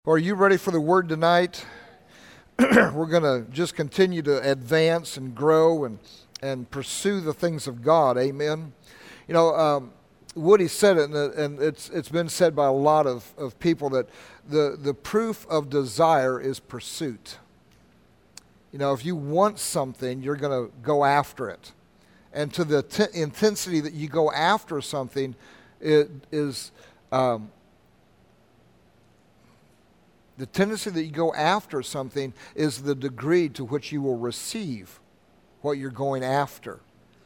Well, are you ready for the word tonight? We're going to just continue to advance and grow and pursue the things of God. Amen. You know, Woody said it, and it's been said by a lot of people that the proof of desire is pursuit. You know, if you want something, you're going to go after it. And to the intensity that you go after something, it is... the tendency that you go after something is the degree to which you will receive what you're going after.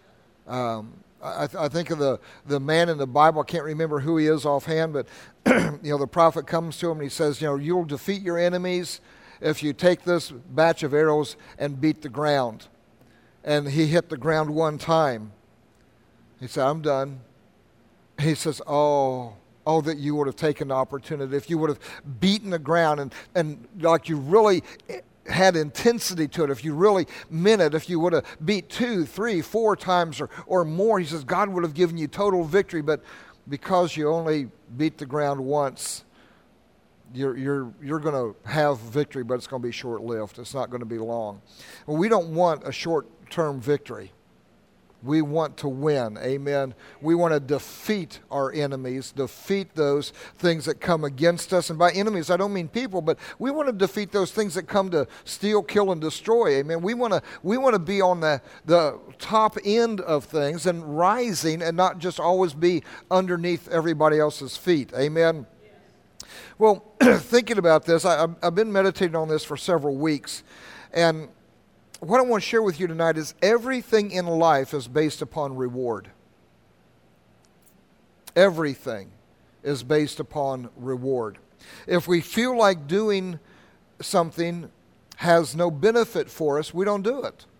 I think of the man in the Bible. I can't remember who he is offhand, but the prophet comes to him and he says, you'll defeat your enemies if you take this batch of arrows and beat the ground. And he hit the ground one time. He said, I'm done. He says, Oh, that you would have taken the opportunity, if you would have beaten the ground and like you really had intensity to it, if you really meant it, if you would have beat 2, 3, 4 times or more, he says, God would have given you total victory, but because you only beat the ground once, you're going to have victory, but it's going to be short-lived. It's not going to be long. Well, we don't want a short-term victory. We want to win, amen. We want to defeat our enemies, defeat those things that come against us. And by enemies, I don't mean people, but we want to defeat those things that come to steal, kill, and destroy, amen. We want to be on the top end of things and rising and not just always be underneath everybody else's feet, amen. Well, thinking about this, I've been meditating on this for several weeks, and what I want to share with you tonight is everything in life is based upon reward. Everything is based upon reward. If we feel like doing something has no benefit for us, we don't do it.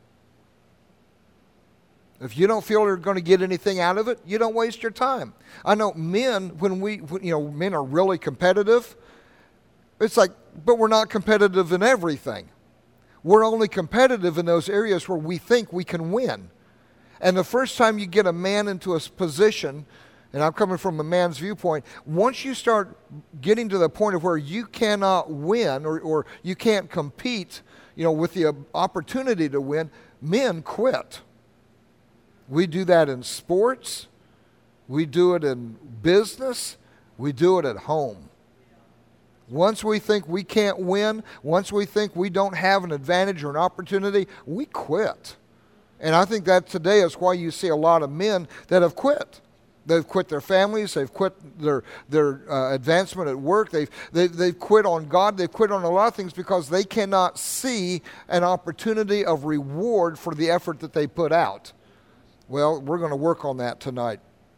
If you don't feel you're going to get anything out of it, you don't waste your time. I know men, when men are really competitive, it's like, but we're not competitive in everything. We're only competitive in those areas where we think we can win. And the first time you get a man into a position, and I'm coming from a man's viewpoint, once you start getting to the point of where you cannot win or you can't compete, with the opportunity to win, men quit. We do that in sports. We do it in business. We do it at home. Once we think we can't win, once we think we don't have an advantage or an opportunity, we quit. And I think that today is why you see a lot of men that have quit. They've quit their families. They've quit their advancement at work. They've quit on God. They've quit on a lot of things because they cannot see an opportunity of reward for the effort that they put out. Well, we're going to work on that tonight.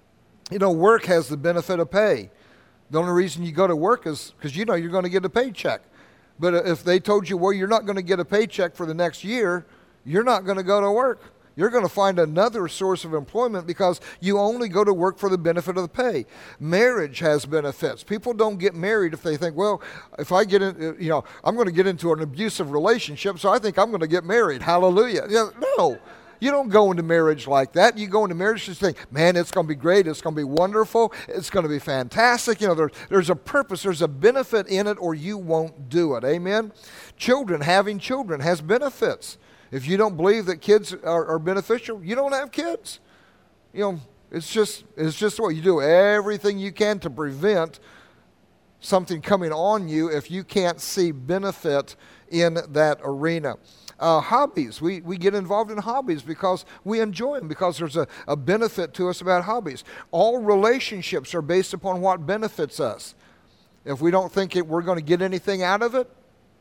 Work has the benefit of pay. The only reason you go to work is because you're going to get a paycheck. But if they told you, well, you're not going to get a paycheck for the next year, you're not going to go to work. You're going to find another source of employment because you only go to work for the benefit of the pay. Marriage has benefits. People don't get married if they think, well, if I get in, I'm going to get into an abusive relationship, so I think I'm going to get married. Hallelujah. No. You don't go into marriage like that. You go into marriage just think, man, it's going to be great. It's going to be wonderful. It's going to be fantastic. There's a purpose. There's a benefit in it or you won't do it. Amen? Having children has benefits. If you don't believe that kids are beneficial, you don't have kids. It's just what you do. Everything you can to prevent something coming on you if you can't see benefit in that arena. Hobbies. We get involved in hobbies because we enjoy them, because there's a benefit to us about hobbies. All relationships are based upon what benefits us. If we don't think we're going to get anything out of it,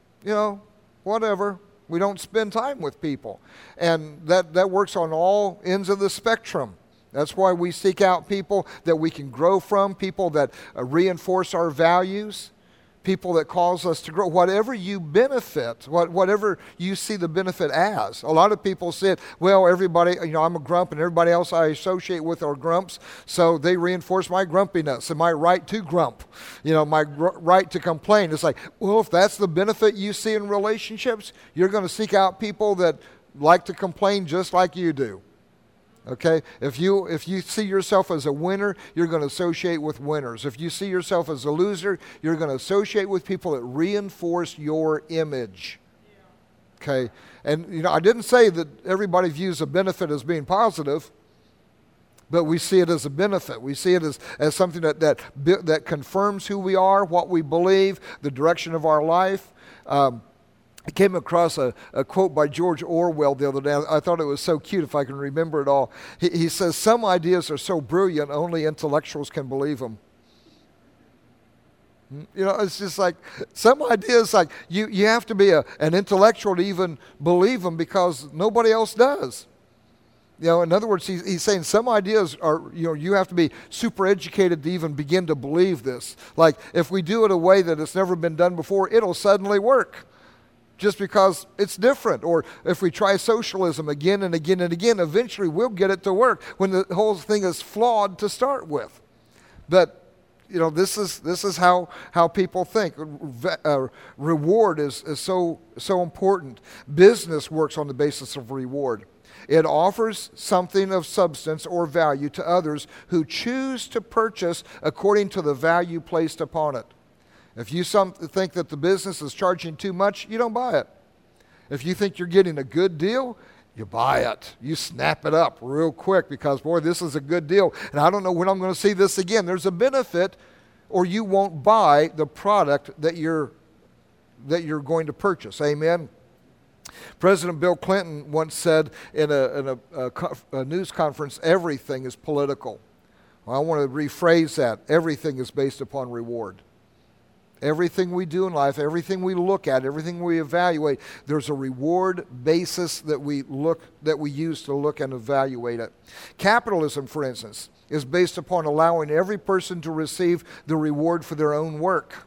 whatever. We don't spend time with people. And that works on all ends of the spectrum. That's why we seek out people that we can grow from, people that reinforce our values, people that cause us to grow. Whatever you benefit, whatever you see the benefit as. A lot of people say, well, everybody, I'm a grump and everybody else I associate with are grumps, so they reinforce my grumpiness and my right to grump, my right to complain. It's like, well, if that's the benefit you see in relationships, you're going to seek out people that like to complain just like you do. Okay? If you see yourself as a winner, you're going to associate with winners. If you see yourself as a loser, you're going to associate with people that reinforce your image. Okay? And I didn't say that everybody views a benefit as being positive, but we see it as a benefit. We see it as something that confirms who we are, what we believe, the direction of our life. I came across a quote by George Orwell the other day. I thought it was so cute if I can remember it all. He says, "Some ideas are so brilliant, only intellectuals can believe them." It's just like some ideas, like you have to be an intellectual to even believe them because nobody else does. In other words, he's saying some ideas are, you have to be super educated to even begin to believe this. Like if we do it a way that it's never been done before, it'll suddenly work. Just because it's different. Or if we try socialism again and again and again, eventually we'll get it to work when the whole thing is flawed to start with. But, this is how people think. Reward is so important. Business works on the basis of reward. It offers something of substance or value to others who choose to purchase according to the value placed upon it. If you think that the business is charging too much, you don't buy it. If you think you're getting a good deal, you buy it. You snap it up real quick because, boy, this is a good deal. And I don't know when I'm going to see this again. There's a benefit, or you won't buy the product that you're going to purchase. Amen? President Bill Clinton once said in a news conference, everything is political. Well, I want to rephrase that. Everything is based upon reward. Everything we do in life, everything we look at, everything we evaluate, there's a reward basis that we use to look and evaluate it. Capitalism, for instance, is based upon allowing every person to receive the reward for their own work.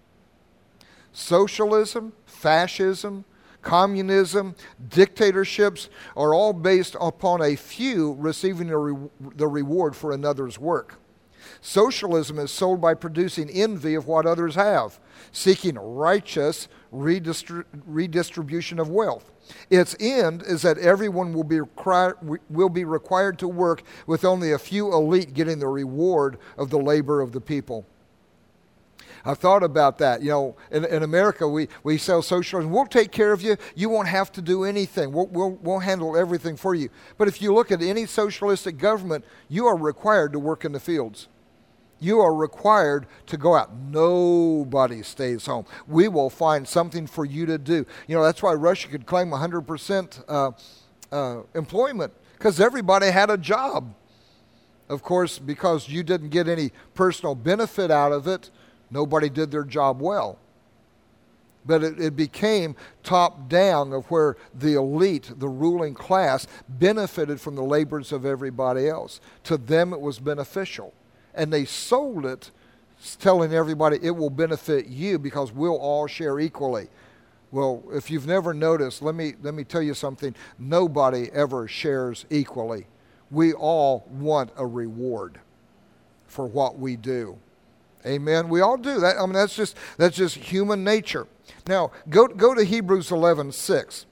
Socialism, fascism, communism, dictatorships are all based upon a few receiving the reward for another's work. Socialism is sold by producing envy of what others have, seeking righteous redistribution of wealth. Its end is that everyone will be required to work with only a few elite getting the reward of the labor of the people. I've thought about that. In America, we sell socialism. We'll take care of you. You won't have to do anything. We'll handle everything for you. But if you look at any socialistic government, you are required to work in the fields. You are required to go out. Nobody stays home. We will find something for you to do. That's why Russia could claim 100% employment, because everybody had a job. Of course, because you didn't get any personal benefit out of it, nobody did their job well. But it became top down of where the elite, the ruling class, benefited from the labors of everybody else. To them it was beneficial. And they sold it telling everybody it will benefit you because we'll all share equally. Well, if you've never noticed, let me tell you something. Nobody ever shares equally. We all want a reward for what we do. Amen. We all do that. That's just human nature. Now, go to Hebrews 11:6.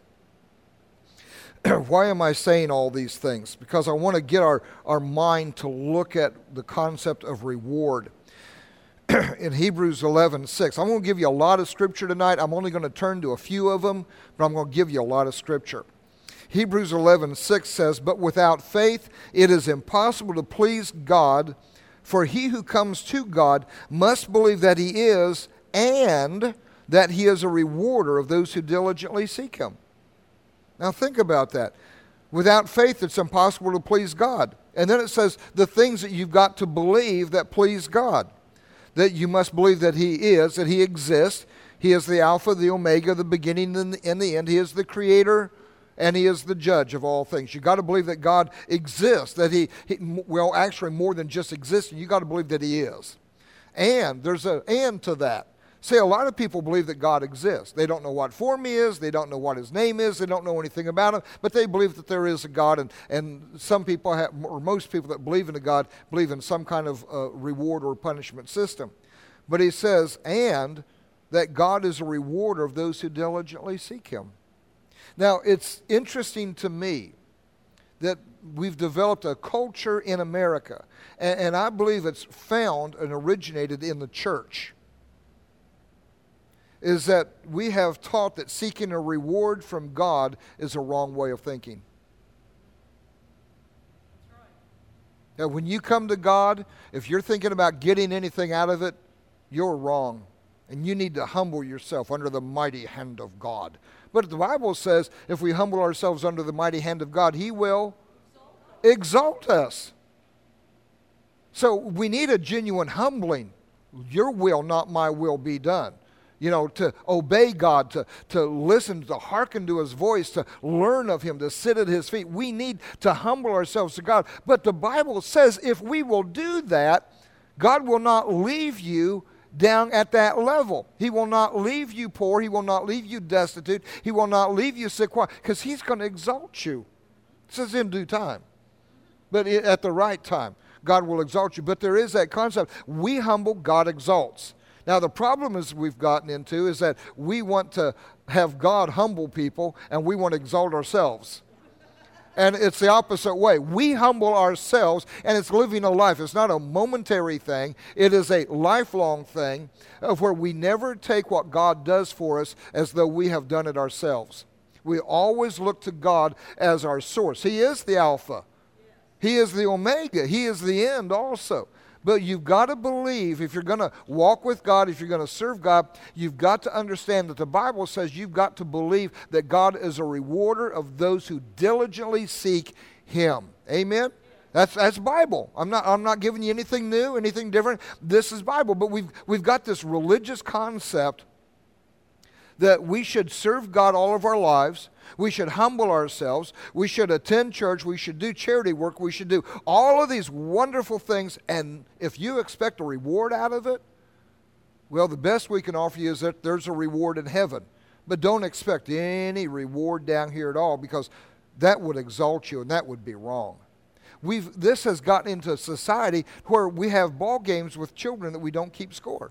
Why am I saying all these things? Because I want to get our mind to look at the concept of reward. In Hebrews 11:6, I'm going to give you a lot of scripture tonight. I'm only going to turn to a few of them, but I'm going to give you a lot of scripture. Hebrews 11:6 says, "But without faith it is impossible to please God, for he who comes to God must believe that he is, and that he is a rewarder of those who diligently seek him." Now think about that. Without faith, it's impossible to please God. And then it says the things that you've got to believe that please God. That you must believe that he is, that he exists. He is the Alpha, the Omega, the beginning and the end. He is the creator and he is the judge of all things. You've got to believe that God exists, that he actually more than just existing, you've got to believe that he is. And there's an and to that. See, a lot of people believe that God exists. They don't know what form he is. They don't know what his name is. They don't know anything about him. But they believe that there is a God. And some people, or most people that believe in a God, believe in some kind of reward or punishment system. But he says, and that God is a rewarder of those who diligently seek him. Now, it's interesting to me that we've developed a culture in America, and I believe it's found and originated in the church, is that we have taught that seeking a reward from God is a wrong way of thinking. That's right. Now, when you come to God, if you're thinking about getting anything out of it, you're wrong. And you need to humble yourself under the mighty hand of God. But the Bible says if we humble ourselves under the mighty hand of God, He will exalt us. So we need a genuine humbling. Your will, not my will, be done. You know, to obey God, to listen, to hearken to His voice, to learn of Him, to sit at His feet. We need to humble ourselves to God. But the Bible says if we will do that, God will not leave you down at that level. He will not leave you poor. He will not leave you destitute. He will not leave you sick. Why? Because He's going to exalt you. It says in due time. But at the right time, God will exalt you. But there is that concept. We humble, God exalts. Now, the problem is we've gotten into is that we want to have God humble people and we want to exalt ourselves. And it's the opposite way. We humble ourselves, and it's living a life. It's not a momentary thing. It is a lifelong thing of where we never take what God does for us as though we have done it ourselves. We always look to God as our source. He is the Alpha. He is the Omega. He is the end also. But you've got to believe, if you're going to walk with God, if you're going to serve God, you've got to understand that the Bible says you've got to believe that God is a rewarder of those who diligently seek Him. Amen? That's Bible. I'm not giving you anything new, anything different. This is Bible. But we've got this religious concept that we should serve God all of our lives. We should humble ourselves. We should attend church. We should do charity work. We should do all of these wonderful things. And if you expect a reward out of it, well, the best we can offer you is that there's a reward in heaven. But don't expect any reward down here at all, because that would exalt you and that would be wrong. This has gotten into a society where we have ball games with children that we don't keep score.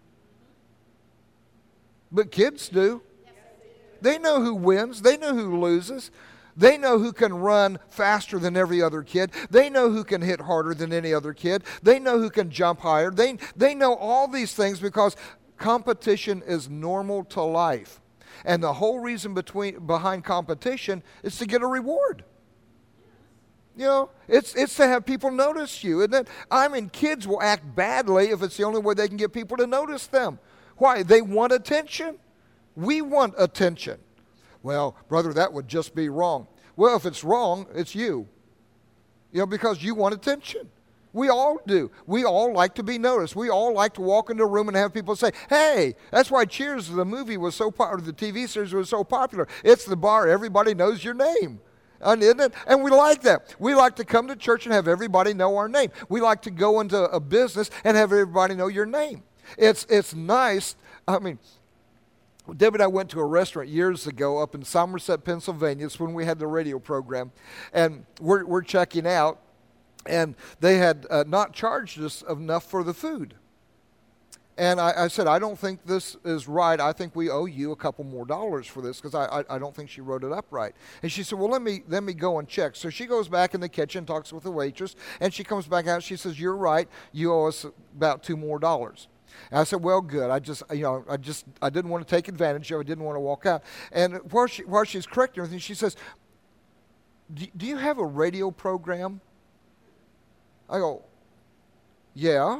But kids do. They know who wins. They know who loses. They know who can run faster than every other kid. They know who can hit harder than any other kid. They know who can jump higher. They know all these things because competition is normal to life. And the whole reason behind competition is to get a reward. You know, it's to have people notice you. And then, kids will act badly if it's the only way they can get people to notice them. Why? They want attention. We want attention. Well, brother, that would just be wrong. Well, if it's wrong, it's you. You know, because you want attention. We all do. We all like to be noticed. We all like to walk into a room and have people say, hey, that's why Cheers, the movie was so popular, the TV series was so popular. It's the bar. Everybody knows your name. Isn't it? And we like that. We like to come to church and have everybody know our name. We like to go into a business and have everybody know your name. It's nice. Deb and I went to a restaurant years ago up in Somerset, Pennsylvania. It's when we had the radio program. And we're checking out, and they had not charged us enough for the food. And I said, I don't think this is right. I think we owe you a couple more dollars for this, because I don't think she wrote it up right. And she said, well, let me go and check. So she goes back in the kitchen, talks with the waitress, and she comes back out. She says, you're right. You owe us about $2 more. And I said, well, good. I didn't want to take advantage of it. I didn't want to walk out. And while she's correcting everything, she says, do you have a radio program? I go, yeah.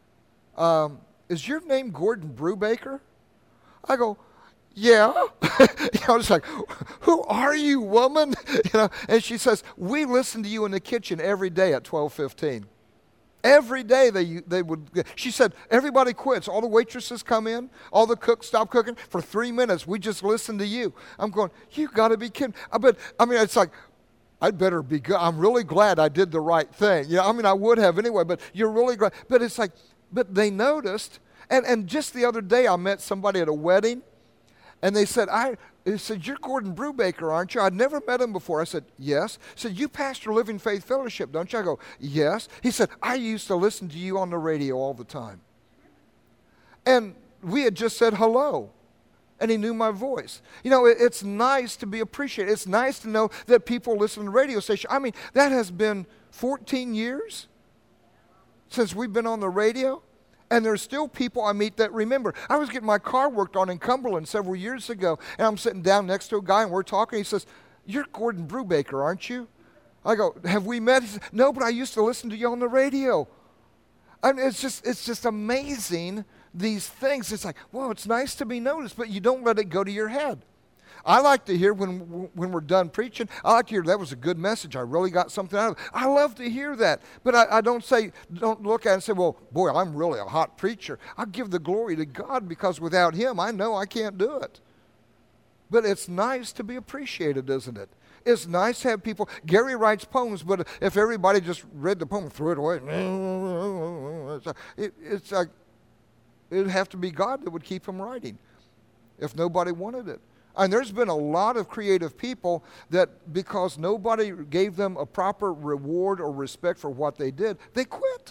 Is your name Gordon Brubaker? I go, yeah. I was like, who are you, woman? And she says, we listen to you in the kitchen every day at 12:15. Every day they would. She said, everybody quits. All the waitresses come in. All the cooks stop cooking. For 3 minutes, we just listen to you. I'm going, you got to be kidding. But, it's like, I'd better be good. I'm really glad I did the right thing. I would have anyway, but you're really glad. But it's like, but they noticed. And just the other day, I met somebody at a wedding, and they said, you're Gordon Brubaker, aren't you? I'd never met him before. I said, yes. He said, you pastor Living Faith Fellowship, don't you? I go, yes. He said, I used to listen to you on the radio all the time. And we had just said hello. and he knew my voice. You know, it's nice to be appreciated. It's nice to know that people listen to the radio station. I mean, that has been 14 years since we've been on the radio, and there's still people I meet that remember. I was getting my car worked on in Cumberland several years ago, and I'm sitting down next to a guy, and we're talking. He says, "You're Gordon Brubaker, aren't you?" I go, "Have we met?" He says, "No, but I used to listen to you on the radio." I mean, it's just amazing, these things. It's like, well, it's nice to be noticed, but you don't let it go to your head. I like to hear when we're done preaching, I like to hear that was a good message. I really got something out of it. I love to hear that. But I don't look at it and say, well, boy, I'm really a hot preacher. I give the glory to God because without him, I know I can't do it. But it's nice to be appreciated, isn't it? It's nice to have people. Gary writes poems, but if everybody just read the poem and threw it away, it's like it'd have to be God that would keep him writing if nobody wanted it. And there's been a lot of creative people that because nobody gave them a proper reward or respect for what they did, they quit.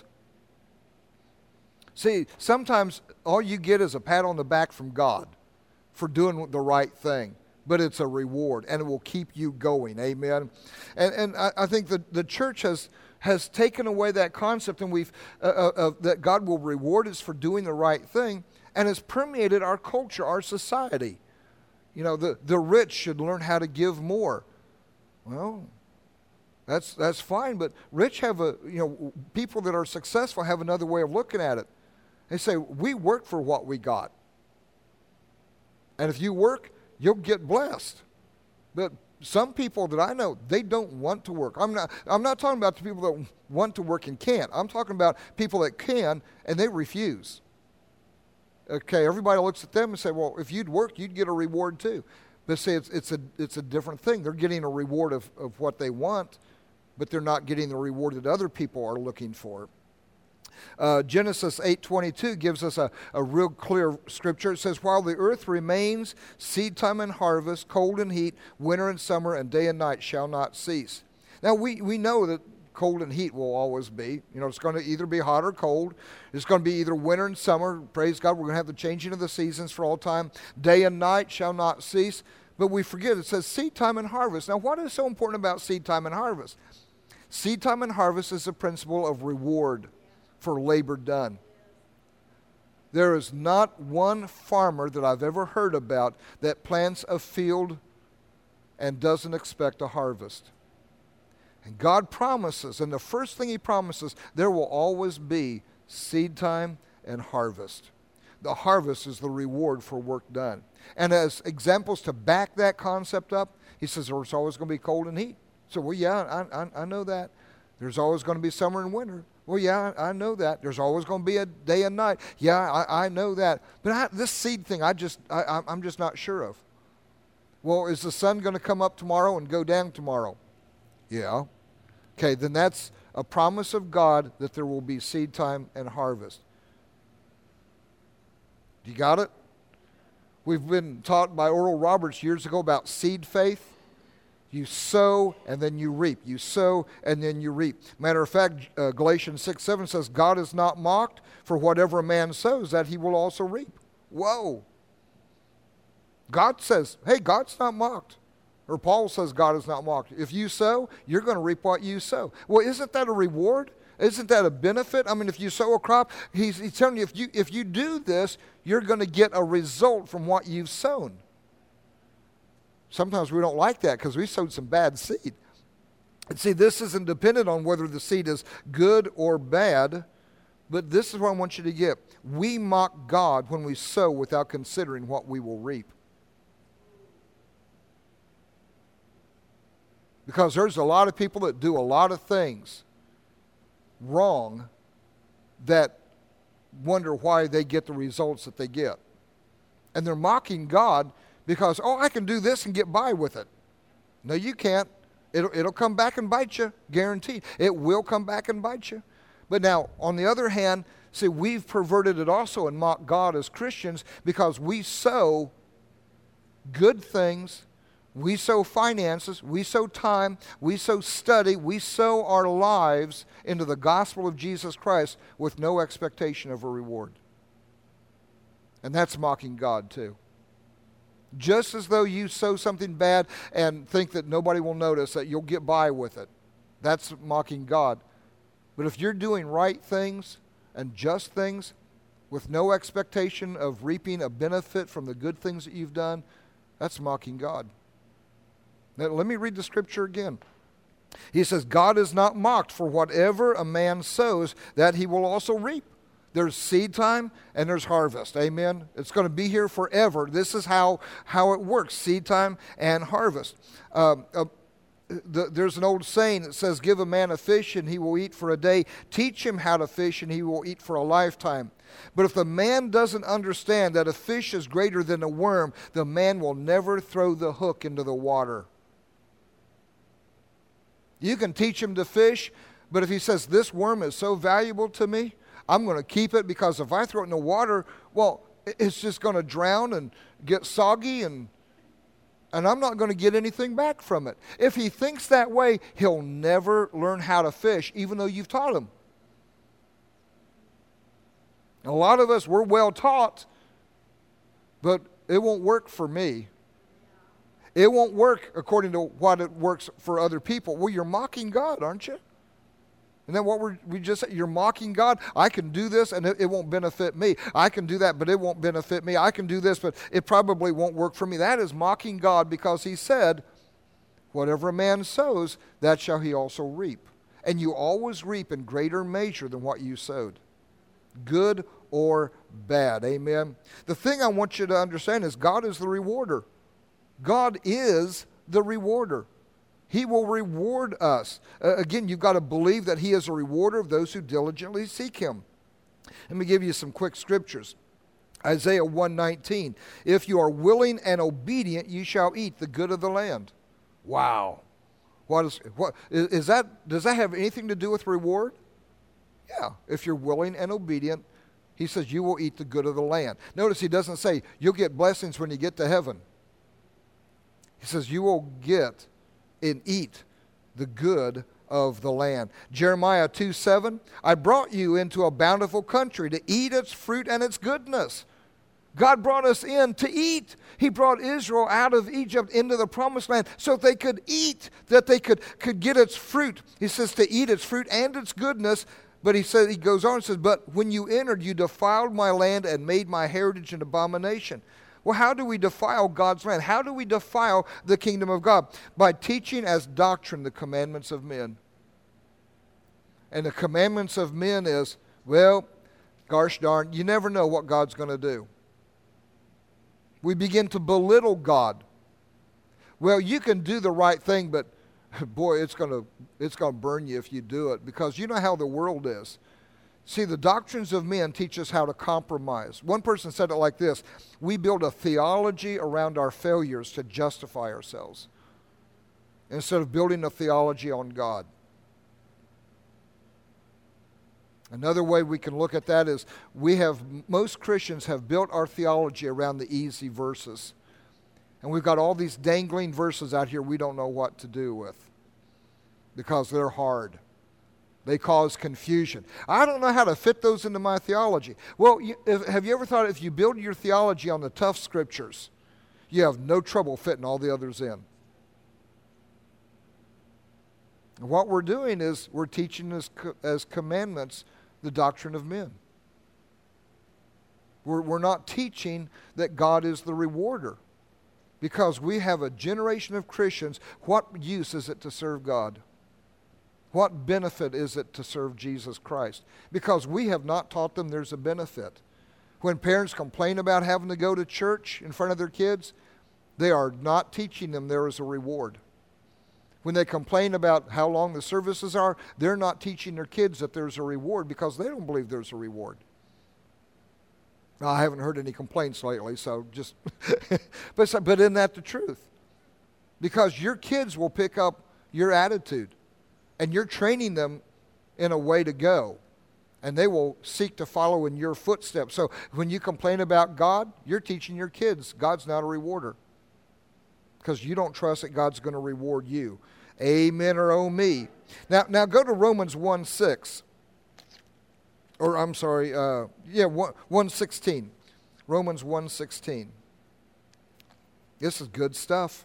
See, sometimes all you get is a pat on the back from God for doing the right thing. But it's a reward, and it will keep you going. Amen. And I think the church has taken away that concept, and that God will reward us for doing the right thing, and has permeated our culture, our society. You know, the rich should learn how to give more. Well, that's fine, but rich have people that are successful have another way of looking at it. They say, we work for what we got. And if you work, you'll get blessed. But some people that I know, they don't want to work. I'm not talking about the people that want to work and can't. I'm talking about people that can and they refuse. Okay, everybody looks at them and say, well, if you'd work, you'd get a reward too. But see, it's a different thing. They're getting a reward of what they want, but they're not getting the reward that other people are looking for. Genesis 8:22 gives us a real clear scripture. It says, while the earth remains, seed time and harvest, cold and heat, winter and summer, and day and night shall not cease. Now, we know that cold and heat will always be. You know, it's going to either be hot or cold. It's going to be either winter and summer. Praise God, we're going to have the changing of the seasons for all time. Day and night shall not cease. But we forget, it says seed time and harvest. Now, what is so important about seed time and harvest? Seed time and harvest is the principle of reward for labor done. There is not one farmer that I've ever heard about that plants a field and doesn't expect a harvest. And God promises, and the first thing he promises, there will always be seed time and harvest. The harvest is the reward for work done. And as examples to back that concept up, he says there's always going to be cold and heat. So, well, yeah, I know that. There's always going to be summer and winter. Well, yeah, I know that. There's always going to be a day and night. Yeah, I know that. But this seed thing, I'm just not sure of. Well, is the sun going to come up tomorrow and go down tomorrow? Yeah. Okay, then that's a promise of God that there will be seed time and harvest. You got it? We've been taught by Oral Roberts years ago about seed faith. You sow and then you reap. You sow and then you reap. Matter of fact, Galatians 6:7 says, God is not mocked, for whatever a man sows, that he will also reap. Whoa. God says, hey, God's not mocked. Or Paul says God is not mocked. If you sow, you're going to reap what you sow. Well, isn't that a reward? Isn't that a benefit? I mean, if you sow a crop, he's telling you, if you do this, you're going to get a result from what you've sown. Sometimes we don't like that because we sowed some bad seed. And see, this isn't dependent on whether the seed is good or bad, but this is what I want you to get. We mock God when we sow without considering what we will reap. Because there's a lot of people that do a lot of things wrong that wonder why they get the results that they get. And they're mocking God because, I can do this and get by with it. No, you can't. It'll come back and bite you, guaranteed. It will come back and bite you. But now, on the other hand, see, we've perverted it also and mocked God as Christians because we sow good things, we sow finances, we sow time, we sow study, we sow our lives into the gospel of Jesus Christ with no expectation of a reward. And that's mocking God too. Just as though you sow something bad and think that nobody will notice, that you'll get by with it. That's mocking God. But if you're doing right things and just things with no expectation of reaping a benefit from the good things that you've done, that's mocking God. Now, let me read the scripture again. He says, God is not mocked, for whatever a man sows, that he will also reap. There's seed time and there's harvest. Amen? It's going to be here forever. This is how it works, seed time and harvest. There's an old saying that says, give a man a fish and he will eat for a day. Teach him how to fish and he will eat for a lifetime. But if the man doesn't understand that a fish is greater than a worm, the man will never throw the hook into the water. You can teach him to fish, but if he says, this worm is so valuable to me, I'm going to keep it, because if I throw it in the water, well, it's just going to drown and get soggy, and I'm not going to get anything back from it. If he thinks that way, he'll never learn how to fish, even though you've taught him. A lot of us, we're well taught, but it won't work for me. It won't work according to what it works for other people. Well, you're mocking God, aren't you? Isn't that what we just said? You're mocking God. I can do this and it won't benefit me. I can do that, but it won't benefit me. I can do this, but it probably won't work for me. That is mocking God, because he said, whatever a man sows, that shall he also reap. And you always reap in greater measure than what you sowed. Good or bad. Amen. The thing I want you to understand is God is the rewarder. God is the rewarder. He will reward us. Again, you've got to believe that he is a rewarder of those who diligently seek him. Let me give you some quick scriptures. Isaiah 1:19. If you are willing and obedient, you shall eat the good of the land. Wow. Does that have anything to do with reward? Yeah. If you're willing and obedient, he says you will eat the good of the land. Notice he doesn't say you'll get blessings when you get to heaven. He says you will get and eat the good of the land. Jeremiah 2:7, I brought you into a bountiful country to eat its fruit and its goodness. God brought us in to eat. He brought Israel out of Egypt into the promised land so they could eat, that they could get its fruit. He says to eat its fruit and its goodness. But he goes on and says, but when you entered, you defiled my land and made my heritage an abomination. Well, how do we defile God's land? How do we defile the kingdom of God? By teaching as doctrine the commandments of men. And the commandments of men is, well, gosh darn, you never know what God's going to do. We begin to belittle God. Well, you can do the right thing, but boy, it's going to burn you if you do it, because you know how the world is. See, the doctrines of men teach us how to compromise. One person said it like this: we build a theology around our failures to justify ourselves, instead of building a theology on God. Another way we can look at that is most Christians have built our theology around the easy verses. And we've got all these dangling verses out here we don't know what to do with, because they're hard. They cause confusion. I don't know how to fit those into my theology. Well, have you ever thought if you build your theology on the tough scriptures, you have no trouble fitting all the others in? And what we're doing is we're teaching as commandments the doctrine of men. We're not teaching that God is the rewarder, because we have a generation of Christians. What use is it to serve God? What benefit is it to serve Jesus Christ? Because we have not taught them there's a benefit. When parents complain about having to go to church in front of their kids, they are not teaching them there is a reward. When they complain about how long the services are, they're not teaching their kids that there's a reward, because they don't believe there's a reward. Now, I haven't heard any complaints lately, so just... but isn't that the truth? Because your kids will pick up your attitude. And you're training them in a way to go. And they will seek to follow in your footsteps. So when you complain about God, you're teaching your kids God's not a rewarder, because you don't trust that God's going to reward you. Amen or oh me. Now go to Romans 1:6. Or I'm sorry, 1:16. Romans 1:16. This is good stuff.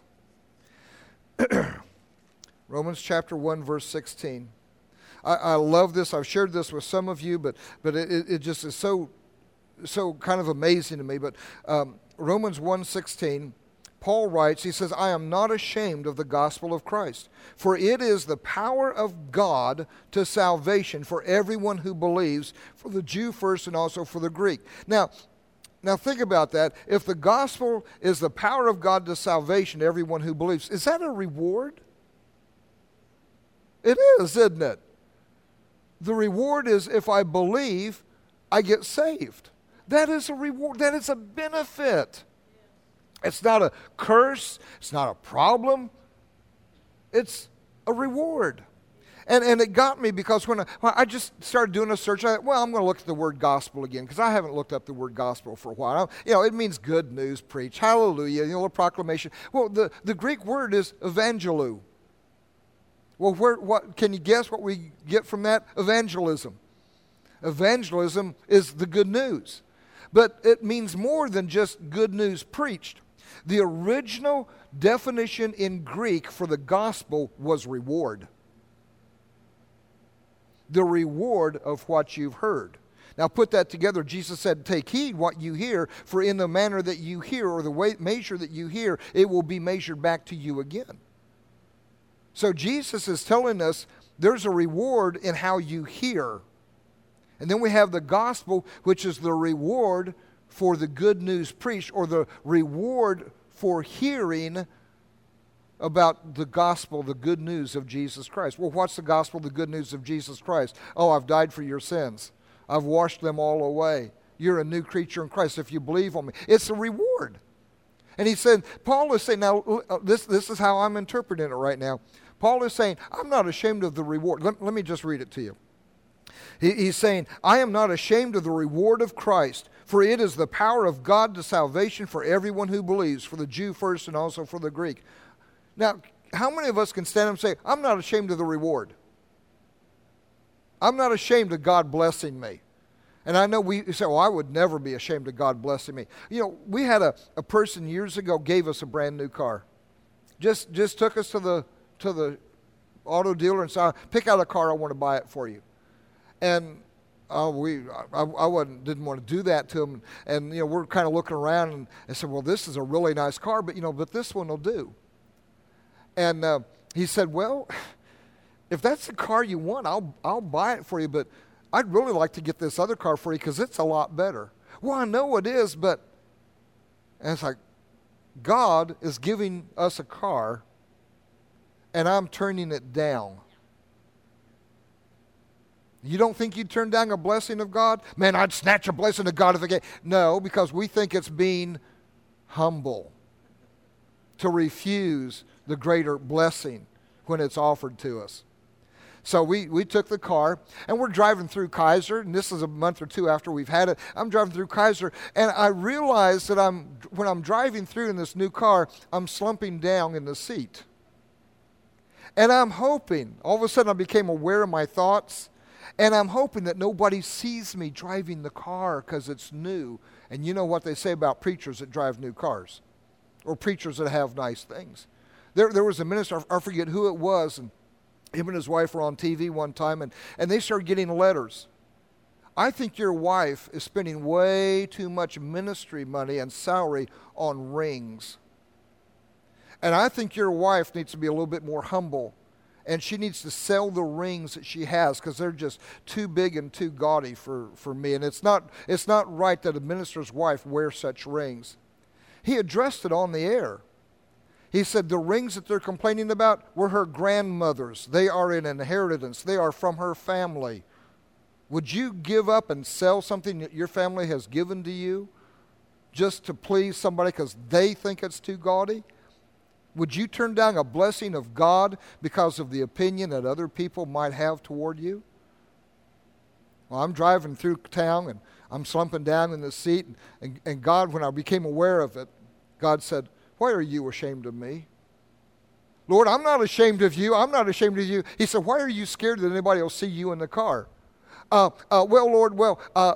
Romans chapter 1, verse 16. I love this. I've shared this with some of you, but it just is so kind of amazing to me. But Romans 1:16, Paul writes, he says, I am not ashamed of the gospel of Christ, for it is the power of God to salvation for everyone who believes, for the Jew first and also for the Greek. Now think about that. If the gospel is the power of God to salvation to everyone who believes, is that a reward? It is, isn't it? The reward is if I believe, I get saved. That is a reward. That is a benefit. It's not a curse. It's not a problem. It's a reward. And it got me because when I just started doing a search, I'm going to look at the word gospel again because I haven't looked up the word gospel for a while. It means good news, preach, hallelujah, a proclamation. Well, the Greek word is evangelou. Well, what can you guess what we get from that? Evangelism. Evangelism is the good news. But it means more than just good news preached. The original definition in Greek for the gospel was reward. The reward of what you've heard. Now put that together. Jesus said, take heed what you hear, for in the manner that you hear, or the measure that you hear, it will be measured back to you again. So Jesus is telling us there's a reward in how you hear. And then we have the gospel, which is the reward for the good news preached, or the reward for hearing about the gospel, the good news of Jesus Christ. Well, what's the gospel, the good news of Jesus Christ? Oh, I've died for your sins. I've washed them all away. You're a new creature in Christ if you believe on me. It's a reward. And he said, Paul is saying, now this is how I'm interpreting it right now. Paul is saying, I'm not ashamed of the reward. Let me just read it to you. He's saying, I am not ashamed of the reward of Christ, for it is the power of God to salvation for everyone who believes, for the Jew first and also for the Greek. Now, how many of us can stand up and say, I'm not ashamed of the reward? I'm not ashamed of God blessing me. And I know we say, well, I would never be ashamed of God blessing me. We had a person years ago gave us a brand new car. Just took us to the auto dealer and said, pick out a car, I want to buy it for you. And I didn't want to do that to him. And we're kind of looking around and said, well, this is a really nice car, but this one will do. And he said, well, if that's the car you want, I'll buy it for you, but I'd really like to get this other car for you because it's a lot better. Well, I know it is, but and it's like God is giving us a car, and I'm turning it down. You don't think you'd turn down a blessing of God? Man, I'd snatch a blessing of God if I get. No, because we think it's being humble to refuse the greater blessing when it's offered to us. So we took the car, and we're driving through Kaiser, and this is a month or two after we've had it. I'm driving through Kaiser, and I realized that when I'm driving through in this new car, I'm slumping down in the seat. And I'm hoping, all of a sudden I became aware of my thoughts, and I'm hoping that nobody sees me driving the car because it's new. And you know what they say about preachers that drive new cars, or preachers that have nice things. There was a minister, I forget who it was, and him and his wife were on TV one time, and they started getting letters. I think your wife is spending way too much ministry money and salary on rings. And I think your wife needs to be a little bit more humble, and she needs to sell the rings that she has because they're just too big and too gaudy for me. And it's not right that a minister's wife wears such rings. He addressed it on the air. He said the rings that they're complaining about were her grandmother's. They are an inheritance. They are from her family. Would you give up and sell something that your family has given to you just to please somebody because they think it's too gaudy? Would you turn down a blessing of God because of the opinion that other people might have toward you? Well, I'm driving through town, and I'm slumping down in the seat, and God, when I became aware of it, God said, why are you ashamed of me? Lord, I'm not ashamed of you. I'm not ashamed of you. He said, why are you scared that anybody will see you in the car? Lord,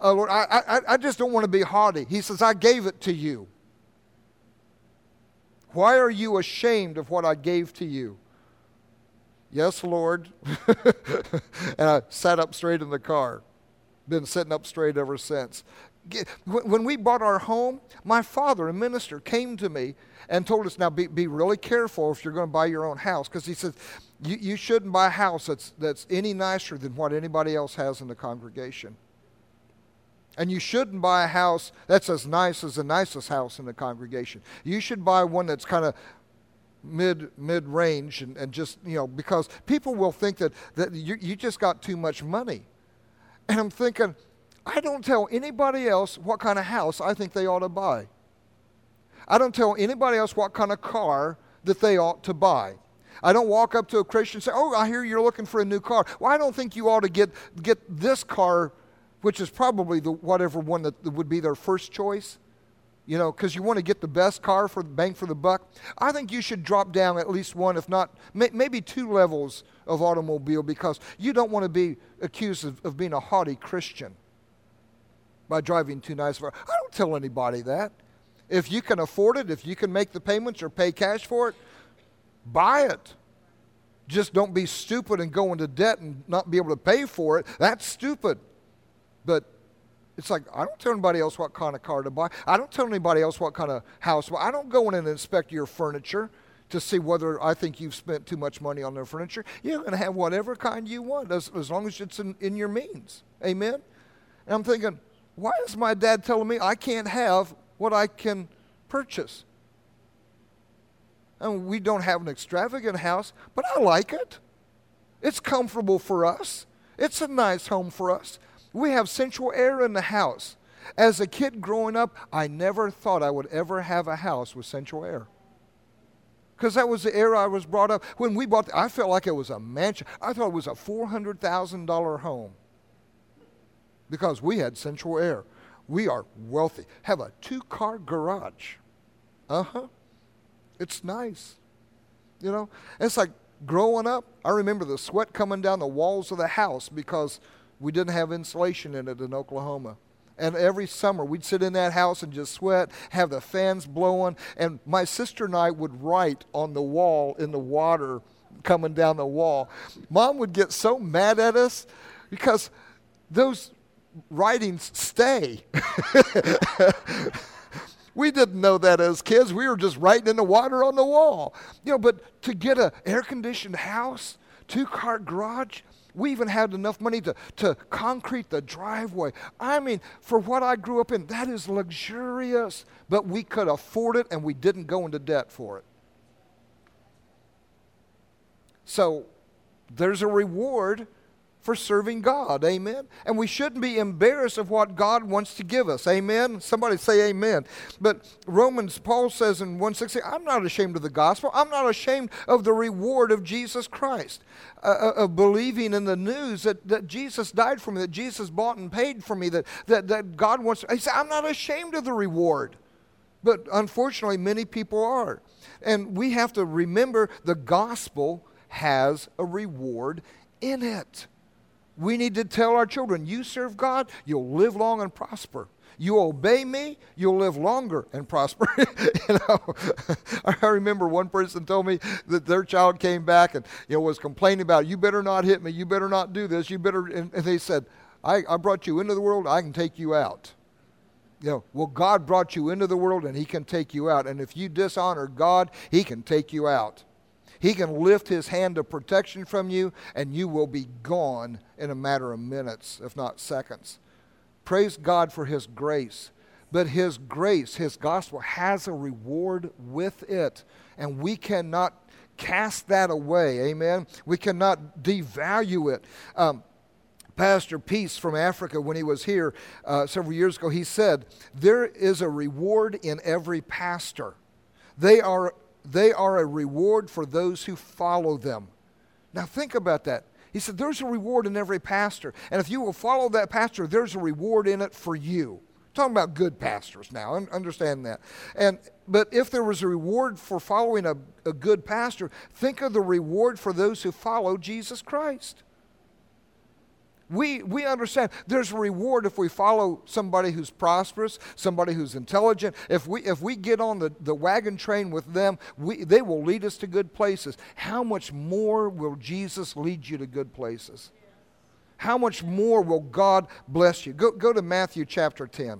I just don't want to be haughty. He says, I gave it to you. Why are you ashamed of what I gave to you? Yes, Lord. And I sat up straight in the car. Been sitting up straight ever since. When we bought our home, my father, a minister, came to me and told us, now be really careful if you're going to buy your own house, because he said, you shouldn't buy a house that's any nicer than what anybody else has in the congregation. And you shouldn't buy a house that's as nice as the nicest house in the congregation. You should buy one that's kind of mid-range and just, because people will think that you just got too much money. And I'm thinking, I don't tell anybody else what kind of house I think they ought to buy. I don't tell anybody else what kind of car that they ought to buy. I don't walk up to a Christian and say, oh, I hear you're looking for a new car. Well, I don't think you ought to get this car, which is probably whatever one that would be their first choice, because you want to get the best car for the bang for the buck. I think you should drop down at least one, if not maybe 2 levels of automobile, because you don't want to be accused of being a haughty Christian by driving too nice. I don't tell anybody that. If you can afford it, if you can make the payments or pay cash for it, buy it. Just don't be stupid and go into debt and not be able to pay for it. That's stupid. But it's like, I don't tell anybody else what kind of car to buy. I don't tell anybody else what kind of house to buy. I don't go in and inspect your furniture to see whether I think you've spent too much money on their furniture. You're going to have whatever kind you want as long as it's in your means. Amen? And I'm thinking, why is my dad telling me I can't have what I can purchase? And we don't have an extravagant house, but I like it. It's comfortable for us. It's a nice home for us. We have central air in the house. As a kid growing up, I never thought I would ever have a house with central air, because that was the era I was brought up. When we bought I felt like it was a mansion. I thought it was a $400,000 home because we had central air. We are wealthy. Have a 2-car garage. It's nice. It's like growing up, I remember the sweat coming down the walls of the house because we didn't have insulation in it in Oklahoma. And every summer we'd sit in that house and just sweat, have the fans blowing, and my sister and I would write on the wall in the water coming down the wall. Mom would get so mad at us because those writings stay. We didn't know that as kids. We were just writing in the water on the wall. But to get an air-conditioned house, 2-car garage, we even had enough money to concrete the driveway. I mean, for what I grew up in, that is luxurious. But we could afford it, and we didn't go into debt for it. So there's a reward for serving God, amen? And we shouldn't be embarrassed of what God wants to give us, amen? Somebody say amen. But Paul says in 1:16, I'm not ashamed of the gospel. I'm not ashamed of the reward of Jesus Christ, of believing in the news that Jesus died for me, that Jesus bought and paid for me, that God wants. He said, I'm not ashamed of the reward. But unfortunately, many people are. And we have to remember the gospel has a reward in it. We need to tell our children, you serve God, you'll live long and prosper. You obey me, you'll live longer and prosper. I remember one person told me that their child came back and was complaining about, you better not hit me, you better not do this, and they said, I brought you into the world, I can take you out. Well, God brought you into the world and he can take you out. And if you dishonor God, he can take you out. He can lift his hand of protection from you, and you will be gone in a matter of minutes, if not seconds. Praise God for his grace. But his grace, his gospel, has a reward with it, and we cannot cast that away, amen? We cannot devalue it. Pastor Peace from Africa, when he was here several years ago, he said, there is a reward in every pastor. They are a reward for those who follow them. Now think about that. He said, there's a reward in every pastor. And if you will follow that pastor, there's a reward in it for you. I'm talking about good pastors now. Understand that. But if there was a reward for following a good pastor, think of the reward for those who follow Jesus Christ. We understand there's a reward if we follow somebody who's prosperous, somebody who's intelligent. If we get on the wagon train with them, they will lead us to good places. How much more will Jesus lead you to good places? How much more will God bless you? Go to Matthew chapter 10.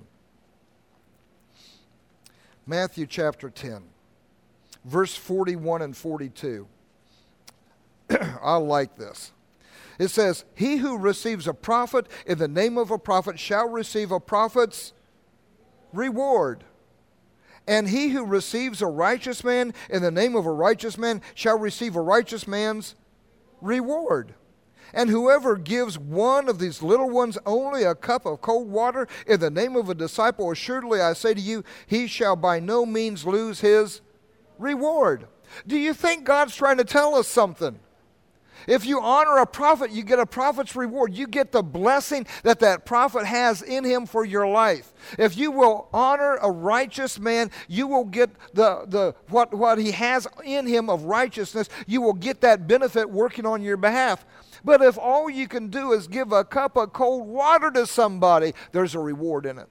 Matthew chapter 10, verse 41 and 42. I like this. It says, he who receives a prophet in the name of a prophet shall receive a prophet's reward. And he who receives a righteous man in the name of a righteous man shall receive a righteous man's reward. And whoever gives one of these little ones only a cup of cold water in the name of a disciple, assuredly I say to you, he shall by no means lose his reward. Do you think God's trying to tell us something? If you honor a prophet, you get a prophet's reward. You get the blessing that prophet has in him for your life. If you will honor a righteous man, you will get what he has in him of righteousness. You will get that benefit working on your behalf. But if all you can do is give a cup of cold water to somebody, there's a reward in it.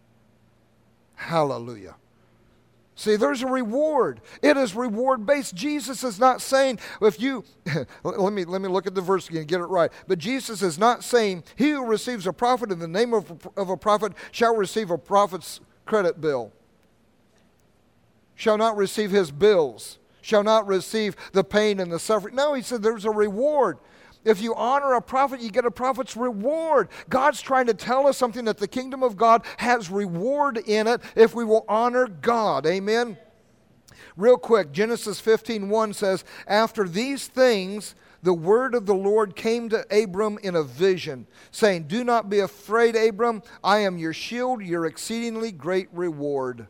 Hallelujah. See, there's a reward. It is reward-based. Jesus is not saying, if you, let me look at the verse again, get it right. But Jesus is not saying, he who receives a prophet in the name of a prophet shall receive a prophet's credit bill. Shall not receive his bills. Shall not receive the pain and the suffering. No, he said there's a reward. If you honor a prophet, you get a prophet's reward. God's trying to tell us something, that the kingdom of God has reward in it if we will honor God. Amen? Real quick, Genesis 15:1 says, after these things, the word of the Lord came to Abram in a vision, saying, do not be afraid, Abram. I am your shield, your exceedingly great reward.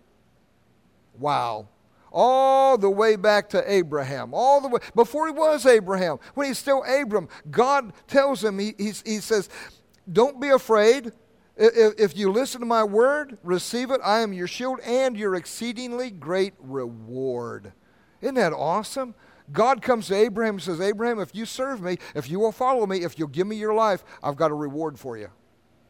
Wow. All the way back to Abraham, all the way, before he was Abraham, when he's still Abram, God tells him, he says, don't be afraid. If you listen to my word, receive it. I am your shield and your exceedingly great reward. Isn't that awesome? God comes to Abraham and says, Abraham, if you serve me, if you will follow me, if you'll give me your life, I've got a reward for you.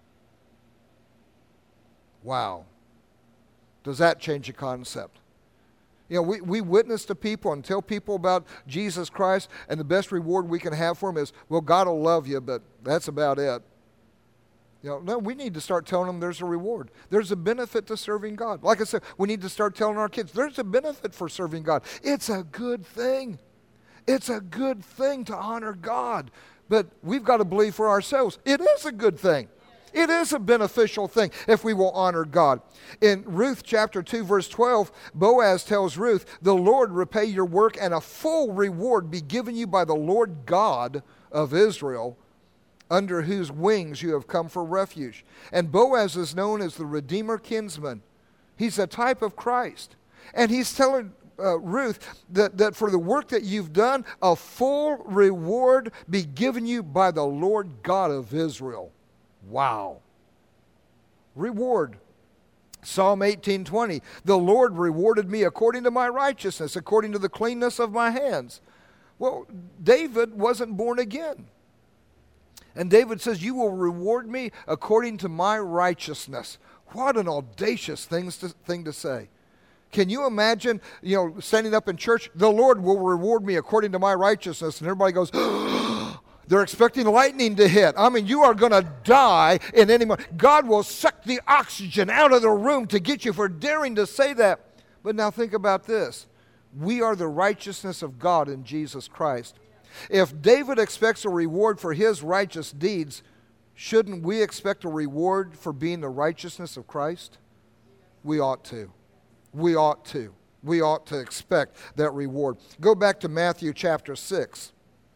Wow. Does that change the concept? You know, we witness to people and tell people about Jesus Christ, and the best reward we can have for them is, well, God will love you, but that's about it. You know, no, we need to start telling them there's a reward. There's a benefit to serving God. Like I said, we need to start telling our kids there's a benefit for serving God. It's a good thing. It's a good thing to honor God. But we've got to believe for ourselves it is a good thing. It is a beneficial thing if we will honor God. In Ruth chapter 2, verse 12, Boaz tells Ruth, the Lord repay your work and a full reward be given you by the Lord God of Israel, under whose wings you have come for refuge. And Boaz is known as the Redeemer kinsman. He's a type of Christ. And he's telling Ruth that for the work that you've done, a full reward be given you by the Lord God of Israel. Wow. Reward. Psalm 18:20, the Lord rewarded me according to my righteousness, according to the cleanness of my hands. Well, David wasn't born again. And David says, you will reward me according to my righteousness. What an audacious thing to say. Can you imagine, standing up in church, the Lord will reward me according to my righteousness, and everybody goes, they're expecting lightning to hit. I mean, you are going to die in any moment. God will suck the oxygen out of the room to get you for daring to say that. But now think about this. We are the righteousness of God in Jesus Christ. If David expects a reward for his righteous deeds, shouldn't we expect a reward for being the righteousness of Christ? We ought to. We ought to. We ought to expect that reward. Go back to Matthew chapter 6.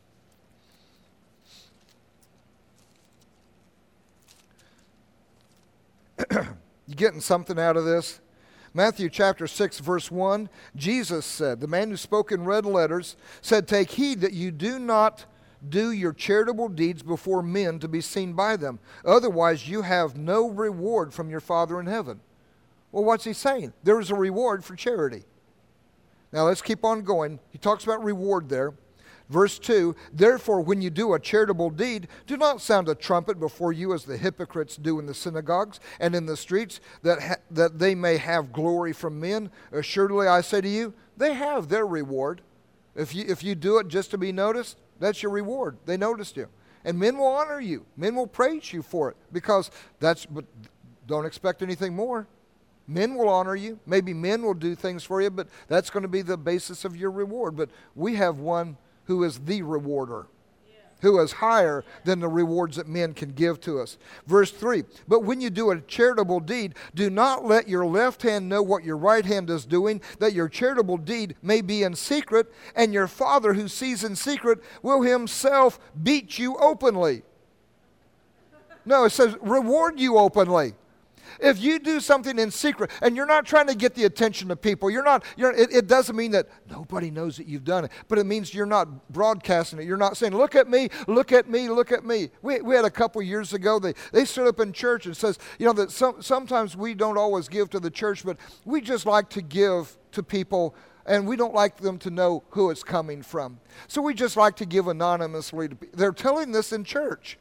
You getting something out of this? Matthew chapter 6, verse 1, Jesus said, the man who spoke in red letters said, take heed that you do not do your charitable deeds before men to be seen by them. Otherwise, you have no reward from your Father in heaven. Well, what's he saying? There is a reward for charity. Now, let's keep on going. He talks about reward there. Verse 2, therefore, when you do a charitable deed, do not sound a trumpet before you as the hypocrites do in the synagogues and in the streets, that they may have glory from men. Assuredly, I say to you, they have their reward. If you do it just to be noticed, that's your reward. They noticed you. And men will honor you. Men will praise you for it, because but don't expect anything more. Men will honor you. Maybe men will do things for you, but that's going to be the basis of your reward. But we have one who is the rewarder, who is higher than the rewards that men can give to us. Verse 3, but when you do a charitable deed, do not let your left hand know what your right hand is doing, that your charitable deed may be in secret, and your Father who sees in secret will himself beat you openly. No, it says reward you openly. If you do something in secret and you're not trying to get the attention of people, it doesn't mean that nobody knows that you've done it, but it means you're not broadcasting it. You're not saying, look at me, look at me, look at me. We had a couple years ago, they stood up in church and says, that sometimes we don't always give to the church, but we just like to give to people, and we don't like them to know who it's coming from. So we just like to give anonymously to people. They're telling this in church.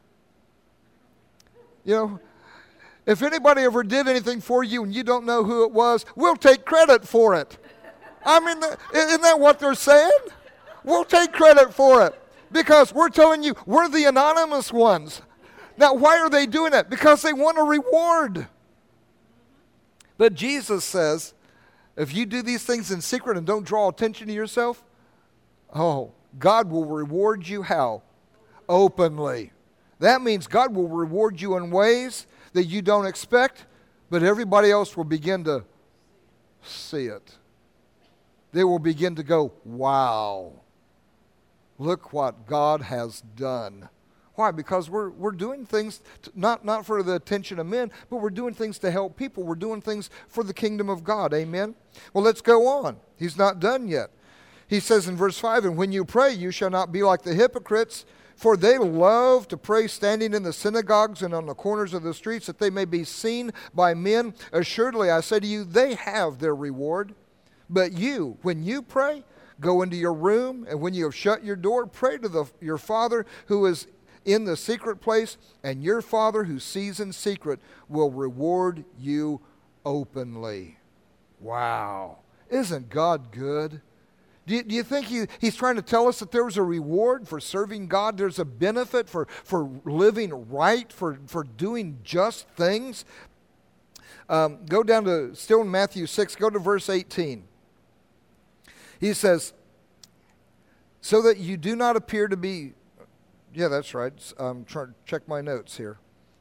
If anybody ever did anything for you and you don't know who it was, we'll take credit for it. I mean, isn't that what they're saying? We'll take credit for it because we're telling you we're the anonymous ones. Now, why are they doing that? Because they want a reward. But Jesus says, if you do these things in secret and don't draw attention to yourself, God will reward you how? Openly. That means God will reward you in ways that you don't expect, but everybody else will begin to see it. They will begin to go, wow, look what God has done. Why? Because we're doing things not for the attention of men, but we're doing things to help people. We're doing things for the kingdom of God. Amen? Well, let's go on. He's not done yet. He says in verse 5, and when you pray, you shall not be like the hypocrites, for they love to pray standing in the synagogues and on the corners of the streets, that they may be seen by men. Assuredly, I say to you, they have their reward. But you, when you pray, go into your room, and when you have shut your door, pray to your Father who is in the secret place, and your Father who sees in secret will reward you openly. Wow. Isn't God good? Do you think he's trying to tell us that there's a reward for serving God? There's a benefit for living right, for doing just things? Go down to, still in Matthew 6, go to verse 18. He says, so that you do not appear to be, yeah, that's right. I'm trying to check my notes here.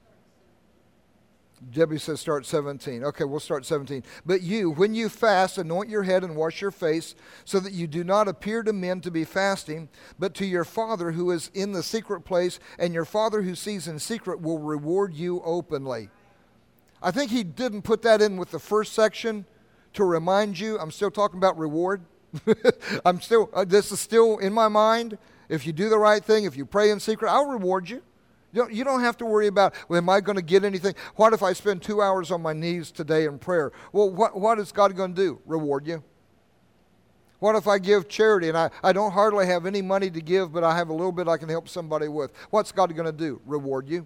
Debbie says start 17. Okay, we'll start 17. But you, when you fast, anoint your head and wash your face, so that you do not appear to men to be fasting, but to your Father who is in the secret place, and your Father who sees in secret will reward you openly. I think he didn't put that in with the first section to remind you. I'm still talking about reward. This is still in my mind. If you do the right thing, if you pray in secret, I'll reward you. You don't have to worry about, well, am I going to get anything? What if I spend 2 hours on my knees today in prayer? Well, what is God going to do? Reward you. What if I give charity and I don't hardly have any money to give, but I have a little bit I can help somebody with? What's God going to do? Reward you.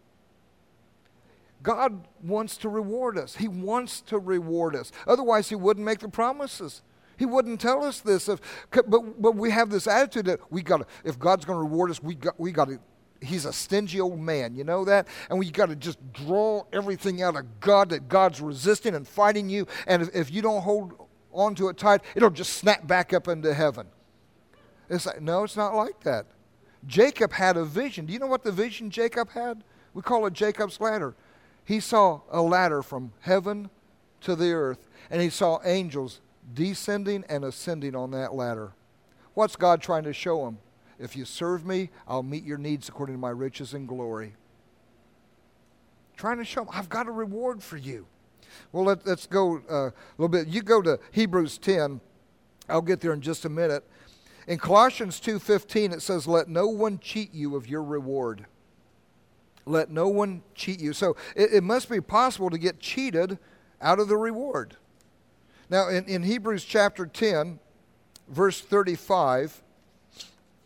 God wants to reward us. He wants to reward us. Otherwise, he wouldn't make the promises. He wouldn't tell us this. But we have this attitude that if God's going to reward us, we got to. He's a stingy old man, you know that? And we got to just draw everything out of God, that God's resisting and fighting you. And if you don't hold on to it tight, it'll just snap back up into heaven. It's like, no, it's not like that. Jacob had a vision. Do you know what the vision Jacob had? We call it Jacob's ladder. He saw a ladder from heaven to the earth, and he saw angels descending and ascending on that ladder. What's God trying to show him? If you serve me, I'll meet your needs according to my riches and glory. Trying to show them, I've got a reward for you. Well, let's go a little bit. You go to Hebrews 10. I'll get there in just a minute. In Colossians 2:15, it says, let no one cheat you of your reward. Let no one cheat you. So it must be possible to get cheated out of the reward. Now, in Hebrews chapter 10, verse 35,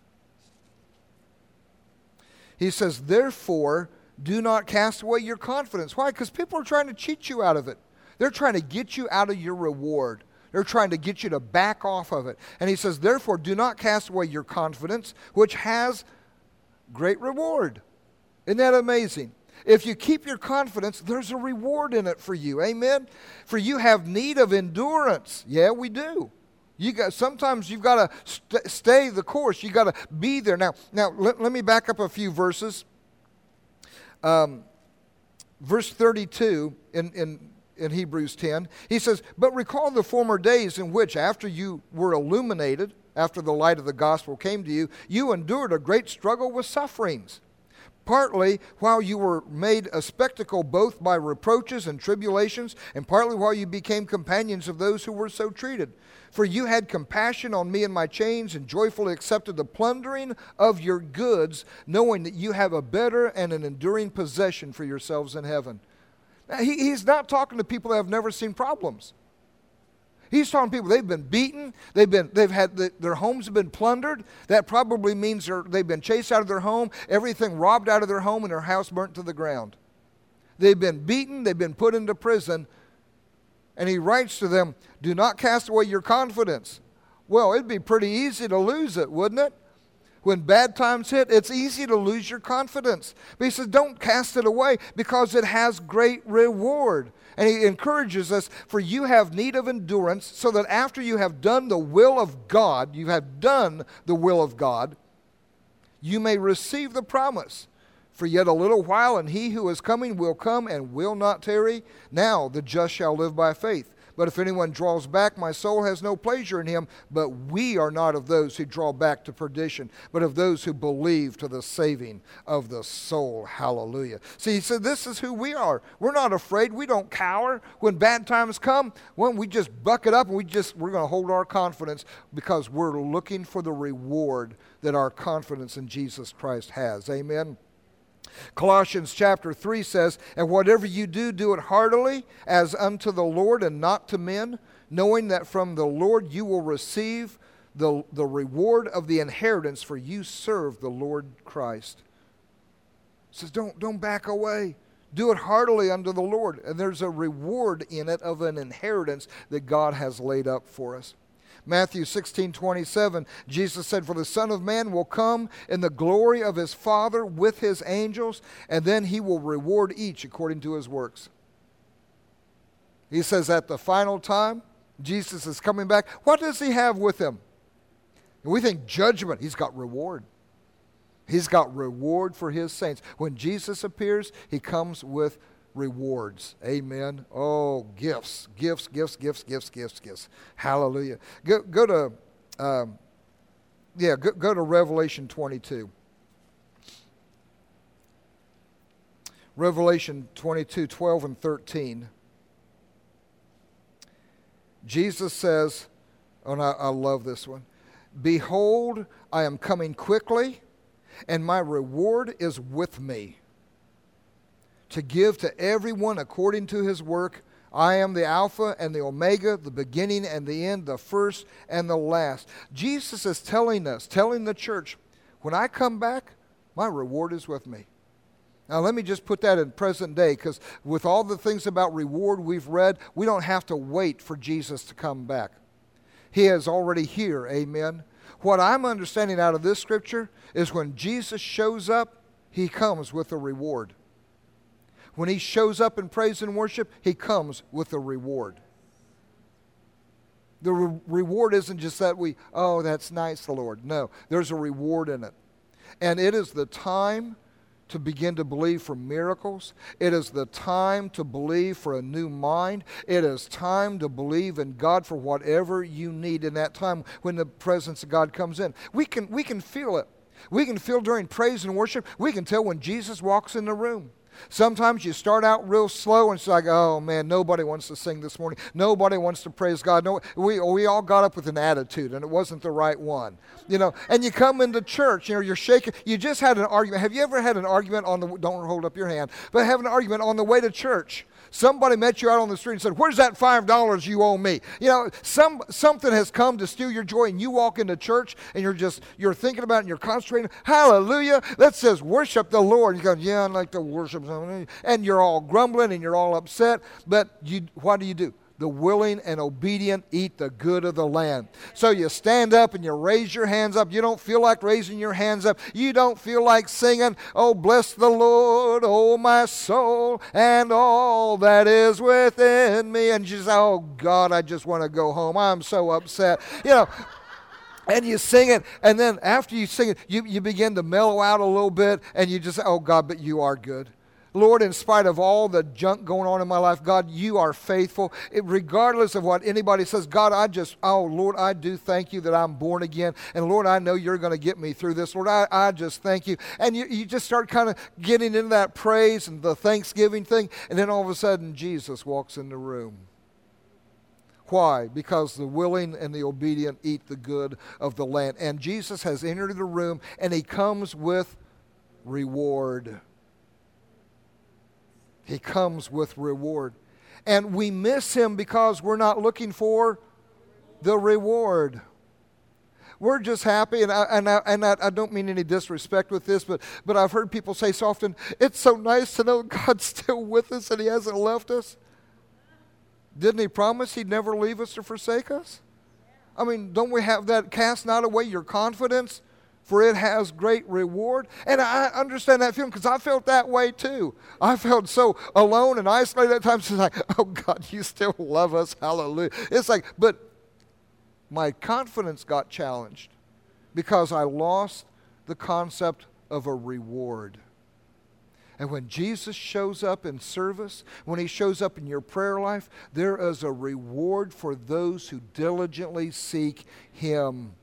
He says, therefore, do not cast away your confidence. Why? Because people are trying to cheat you out of it. They're trying to get you out of your reward. They're trying to get you to back off of it. And he says, therefore, do not cast away your confidence, which has great reward. Isn't that amazing? If you keep your confidence, there's a reward in it for you. Amen? For you have need of endurance. Yeah, we do. Sometimes you've got to stay the course. You've got to be there. Now let me back up a few verses. Verse 32 in Hebrews 10, he says, but recall the former days in which, after you were illuminated, after the light of the gospel came to you, you endured a great struggle with sufferings. Partly while you were made a spectacle both by reproaches and tribulations, and partly while you became companions of those who were so treated. For you had compassion on me in my chains, and joyfully accepted the plundering of your goods, knowing that you have a better and an enduring possession for yourselves in heaven. Now, he's not talking to people that have never seen problems. He's talking to people, they've been beaten, their homes have been plundered. That probably means they've been chased out of their home, everything robbed out of their home, and their house burnt to the ground. They've been beaten, they've been put into prison, and he writes to them, do not cast away your confidence. Well, it'd be pretty easy to lose it, wouldn't it? When bad times hit, it's easy to lose your confidence. But he says, don't cast it away because it has great reward. And he encourages us, for you have need of endurance, so that after you have done the will of God, you may receive the promise. For yet a little while, and he who is coming will come and will not tarry. Now the just shall live by faith. But if anyone draws back, my soul has no pleasure in him. But we are not of those who draw back to perdition, but of those who believe to the saving of the soul. Hallelujah. See, he said, this is who we are. We're not afraid. We don't cower. When bad times come, when we just buck it up and we're going to hold our confidence because we're looking for the reward that our confidence in Jesus Christ has. Amen. Colossians chapter 3 says, and whatever you do, do it heartily as unto the Lord and not to men, knowing that from the Lord you will receive the reward of the inheritance, for you serve the Lord Christ. It says, don't back away. Do it heartily unto the Lord. And there's a reward in it of an inheritance that God has laid up for us. Matthew 16:27, Jesus said, for the Son of Man will come in the glory of his Father with his angels, and then he will reward each according to his works. He says at the final time, Jesus is coming back. What does he have with him? And we think judgment. He's got reward. He's got reward for his saints. When Jesus appears, he comes with rewards. Amen. Oh, gifts. Hallelujah. Go to Revelation 22. Revelation 22, 12 and 13. Jesus says, and I love this one, behold, I am coming quickly, and my reward is with me, to give to everyone according to his work. I am the Alpha and the Omega, the beginning and the end, the first and the last. Jesus is telling the church, when I come back, my reward is with me. Now let me just put that in present day, because with all the things about reward we've read, we don't have to wait for Jesus to come back. He is already here, amen. What I'm understanding out of this scripture is when Jesus shows up, he comes with a reward. When he shows up in praise and worship, he comes with a reward. The reward isn't just that that's nice, Lord. No, there's a reward in it. And it is the time to begin to believe for miracles. It is the time to believe for a new mind. It is time to believe in God for whatever you need in that time when the presence of God comes in. We can feel it. We can feel during praise and worship. We can tell when Jesus walks in the room. Sometimes you start out real slow and it's like, oh man, nobody wants to sing this morning. Nobody wants to praise God. No, we all got up with an attitude and it wasn't the right one. And you come into church, you're shaking. You just had an argument. Have you ever had an argument don't hold up your hand, but have an argument on the way to church? Somebody met you out on the street and said, where's that $5 you owe me? You know, something has come to steal your joy, and you walk into church and you're thinking about it and you're concentrating. Hallelujah. That says worship the Lord. You go, yeah, I'd like to worship something. And you're all grumbling and you're all upset. But what do? The willing and obedient eat the good of the land. So you stand up and you raise your hands up. You don't feel like raising your hands up. You don't feel like singing, oh, bless the Lord, oh, my soul, and all that is within me. And you say, oh, God, I just want to go home. I'm so upset. You know, and you sing it, and then after you sing it, you begin to mellow out a little bit, and you just say, oh, God, but you are good. Lord, in spite of all the junk going on in my life, God, you are faithful. Regardless of what anybody says, God, Lord, I do thank you that I'm born again. And Lord, I know you're going to get me through this. Lord, I just thank you. And you just start kind of getting into that praise and the thanksgiving thing. And then all of a sudden, Jesus walks in the room. Why? Because the willing and the obedient eat the good of the land. And Jesus has entered the room, and he comes with reward. He comes with reward. And we miss him because we're not looking for the reward. We're just happy, and I don't mean any disrespect with this, but I've heard people say so often, it's so nice to know God's still with us and he hasn't left us. Didn't he promise he'd never leave us or forsake us? I mean, don't we have that, cast not away your confidence, for it has great reward? And I understand that feeling because I felt that way too. I felt so alone and isolated at times. It's like, oh God, you still love us. Hallelujah. It's like, but my confidence got challenged because I lost the concept of a reward. And when Jesus shows up in service, when he shows up in your prayer life, there is a reward for those who diligently seek him.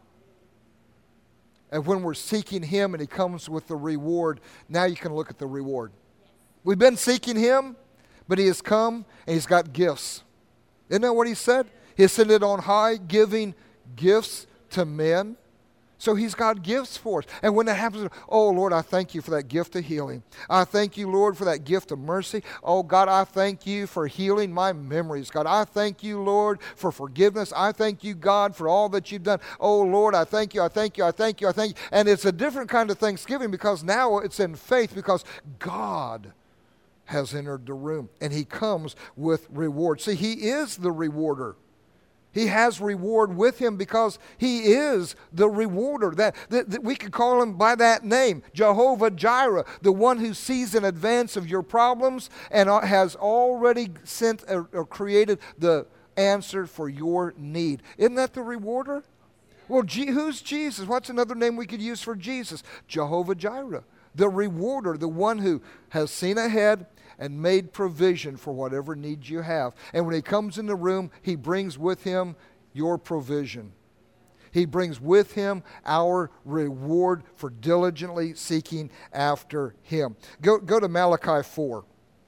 And when we're seeking him and he comes with the reward, now you can look at the reward. We've been seeking him, but he has come and he's got gifts. Isn't that what he said? He ascended on high, giving gifts to men. So he's got gifts for us. And when that happens, oh, Lord, I thank you for that gift of healing. I thank you, Lord, for that gift of mercy. Oh, God, I thank you for healing my memories. God, I thank you, Lord, for forgiveness. I thank you, God, for all that you've done. Oh, Lord, I thank you, I thank you, I thank you, I thank you. And it's a different kind of thanksgiving because now it's in faith because God has entered the room and he comes with reward. See, he is the rewarder. He has reward with him because he is the rewarder. That we could call him by that name, Jehovah Jireh, the one who sees in advance of your problems and has already sent or created the answer for your need. Isn't that the rewarder? Well, who's Jesus? What's another name we could use for Jesus? Jehovah Jireh, the rewarder, the one who has seen ahead and made provision for whatever needs you have. And when he comes in the room, he brings with him your provision. He brings with him our reward for diligently seeking after him. Go to Malachi 4.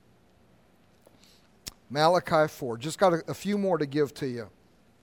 Malachi 4. Just got a few more to give to you.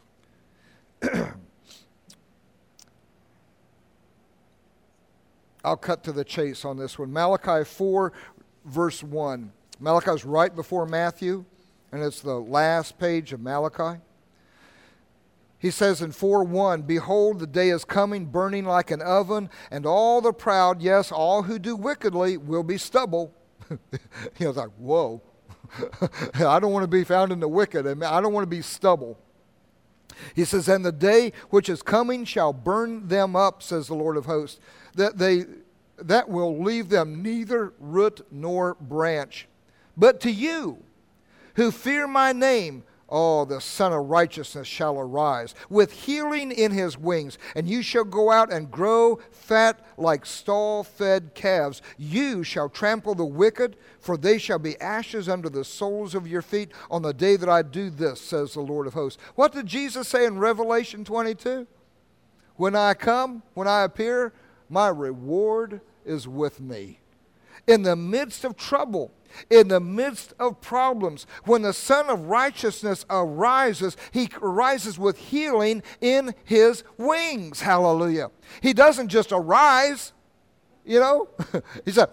I'll cut to the chase on this one. Malachi 4, verse 1. Malachi's right before Matthew, and it's the last page of Malachi. He says in 4:1, behold, the day is coming, burning like an oven, and all the proud, yes, all who do wickedly, will be stubble. It's like, whoa. I don't want to be found in the wicked. I don't want to be stubble. He says, and the day which is coming shall burn them up, says the Lord of hosts, that will leave them neither root nor branch. But to you who fear my name, oh, the Son of Righteousness shall arise with healing in his wings, and you shall go out and grow fat like stall-fed calves. You shall trample the wicked, for they shall be ashes under the soles of your feet on the day that I do this, says the Lord of hosts. What did Jesus say in Revelation 22? When I come, when I appear, my reward is with me. In the midst of trouble, in the midst of problems, when the Son of Righteousness arises, he arises with healing in his wings. Hallelujah. He doesn't just arise, He said, whoop,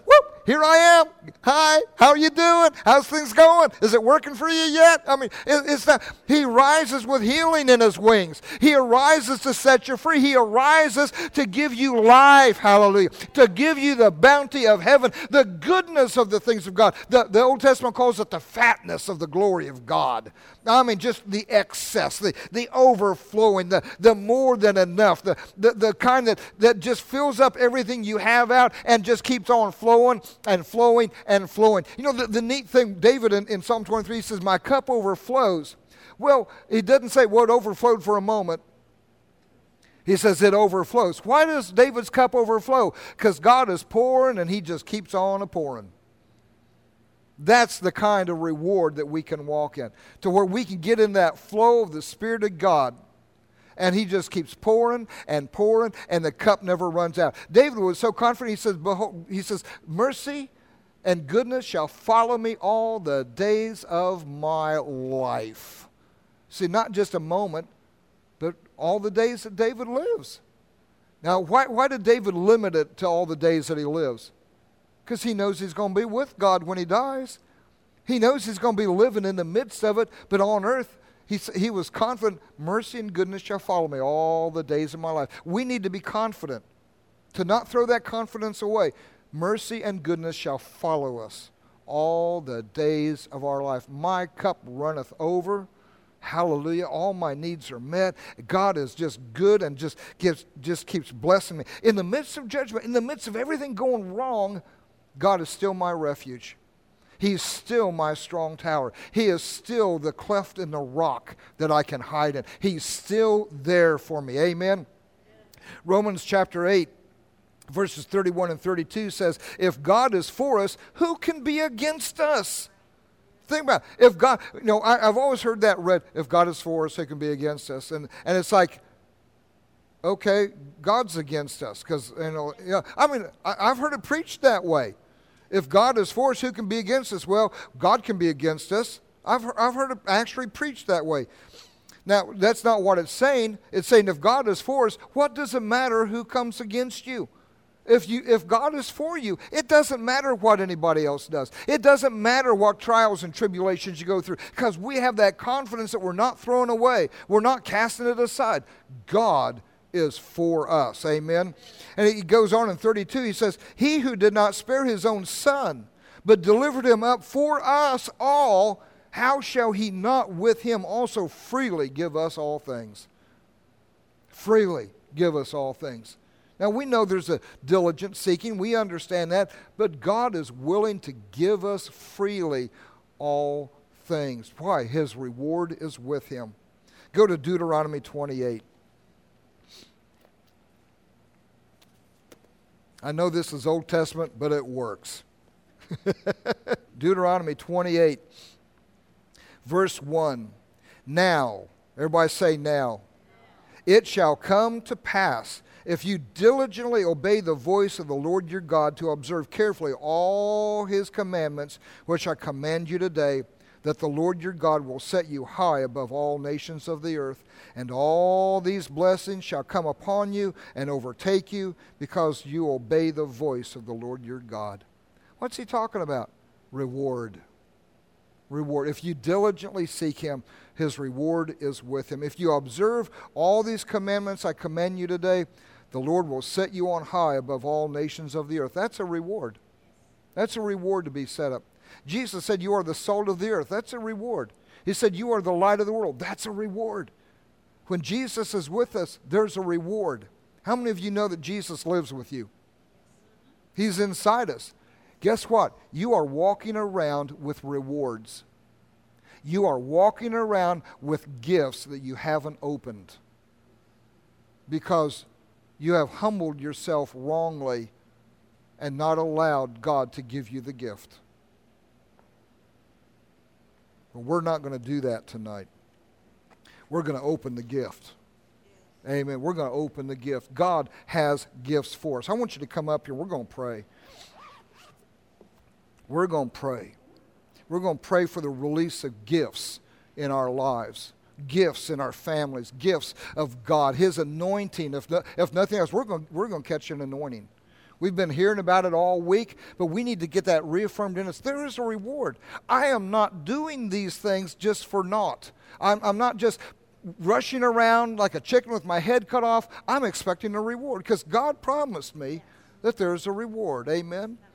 Here I am. Hi, how are you doing? How's things going? Is it working for you yet? I mean, it's not. He rises with healing in his wings. He arises to set you free. He arises to give you life, hallelujah, to give you the bounty of heaven, the goodness of the things of God. The Old Testament calls it the fatness of the glory of God. I mean, just the excess, the overflowing, the more than enough, the kind that just fills up everything you have out and just keeps on flowing and flowing and flowing. You know, the neat thing, David in Psalm 23 says, my cup overflows. Well, he doesn't say, well, it overflowed for a moment. He says it overflows. Why does David's cup overflow? Because God is pouring and he just keeps on pouring. That's the kind of reward that we can walk in, to where we can get in that flow of the Spirit of God. And he just keeps pouring, and the cup never runs out. David was so confident, he says, behold, he says, mercy and goodness shall follow me all the days of my life. See, not just a moment, but all the days that David lives. Now, why did David limit it to all the days that he lives? Because he knows he's going to be with God when he dies. He knows he's going to be living in the midst of it, but on earth, he was confident, mercy and goodness shall follow me all the days of my life. We need to be confident, to not throw that confidence away. Mercy and goodness shall follow us all the days of our life. My cup runneth over. Hallelujah. All my needs are met. God is just good and just keeps blessing me. In the midst of judgment, in the midst of everything going wrong, God is still my refuge. He's still my strong tower. He is still the cleft in the rock that I can hide in. He's still there for me. Amen. Romans chapter 8, verses 31 and 32 says, if God is for us, who can be against us? Think about it. If God, I've always heard that read, if God is for us, who can be against us? And it's like, okay, God's against us. Because, I've heard it preached that way. If God is for us, who can be against us? Well, God can be against us. I've heard it actually preached that way. Now, that's not what it's saying. It's saying if God is for us, what does it matter who comes against you? If God is for you, it doesn't matter what anybody else does. It doesn't matter what trials and tribulations you go through, because we have that confidence that we're not thrown away. We're not casting it aside. God is for us. Amen. And he goes on in 32, he says, he who did not spare his own son, but delivered him up for us all, how shall he not with him also freely give us all things? Freely give us all things. Now, we know there's a diligent seeking. We understand that. But God is willing to give us freely all things. Why? His reward is with him. Go to Deuteronomy 28. I know this is Old Testament, but it works. Deuteronomy 28, verse 1. Now, everybody say now. It shall come to pass, if you diligently obey the voice of the Lord your God, to observe carefully all his commandments, which I command you today, that the Lord your God will set you high above all nations of the earth, and all these blessings shall come upon you and overtake you, because you obey the voice of the Lord your God. What's he talking about? Reward. Reward. If you diligently seek him, his reward is with him. If you observe all these commandments I command you today, the Lord will set you on high above all nations of the earth. That's a reward. That's a reward to be set up. Jesus said, you are the salt of the earth. That's a reward. He said, you are the light of the world. That's a reward. When Jesus is with us, there's a reward. How many of you know that Jesus lives with you? He's inside us. Guess what? You are walking around with rewards. You are walking around with gifts that you haven't opened, because you have humbled yourself wrongly and not allowed God to give you the gift. But we're not going to do that tonight. We're going to open the gift. Amen. We're going to open the gift. God has gifts for us. I want you to come up here. We're going to pray. We're going to pray. We're going to pray for the release of gifts in our lives, gifts in our families, gifts of God, his anointing. If nothing else, we're going to catch an anointing. We've been hearing about it all week, but we need to get that reaffirmed in us. There is a reward. I am not doing these things just for naught. I'm not just rushing around like a chicken with my head cut off. I'm expecting a reward because God promised me that there's a reward. Amen?